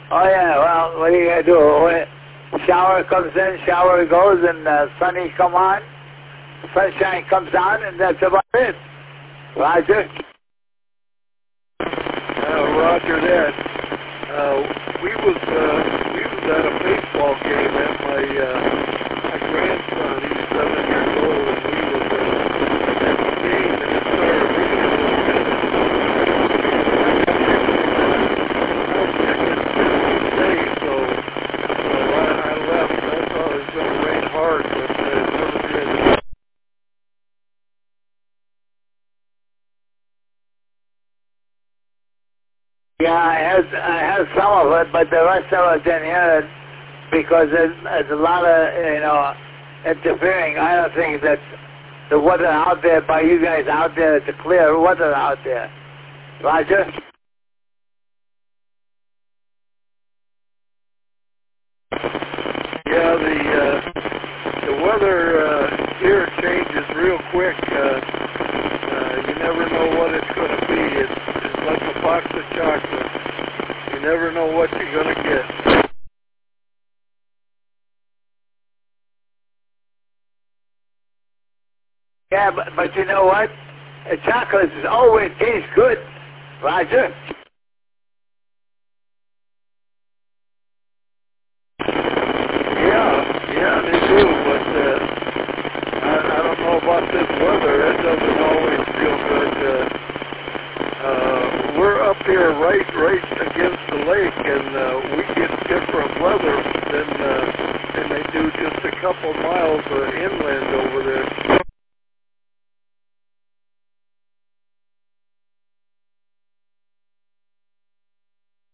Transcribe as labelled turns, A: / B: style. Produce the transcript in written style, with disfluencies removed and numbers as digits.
A: Oh yeah, well, what are you gonna do? When shower comes in, shower goes, and sunny come on, sunshine comes on, and that's about it. Roger?
B: Roger that. We was at a baseball game at my grandson. He's 7 years old, and we was at the game, and it started raining a little bit. So I left. I thought it was going to rain hard, but it never did.
A: Yeah, I had some of it, but the rest of it didn't hear it because there's a lot of, interfering. I don't think that the weather out there by you guys out there, it's a clear weather out there. Roger?
B: Yeah, the weather here changes real quick. You never know what it's going to be. It's like a box of chocolate. You never know what you're going to get.
A: Yeah, but you know what? Chocolate always tastes good. Roger?
B: Yeah, they do, but I don't know about this weather. It doesn't always feel good. We're up here right against the lake, and we get different weather than they do just a couple miles inland over there.